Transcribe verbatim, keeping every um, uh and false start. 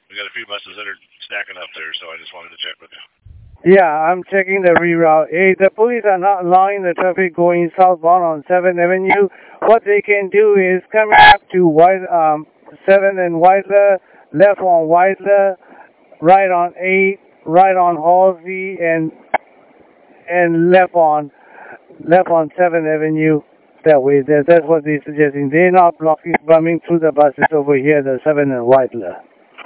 We got a few buses that are stacking up there, so I just wanted to check with you. Yeah, I'm checking the reroute. Hey, the police are not allowing the traffic going southbound on seventh Avenue. What they can do is come up to White, um, seventh and Whitler, left on Whitler, right on eight, right on Halsey, and and left on left on seventh Avenue. That way, that, that's what they're suggesting. They're not blocking, bumming through the buses over here, the seventh and Whitler.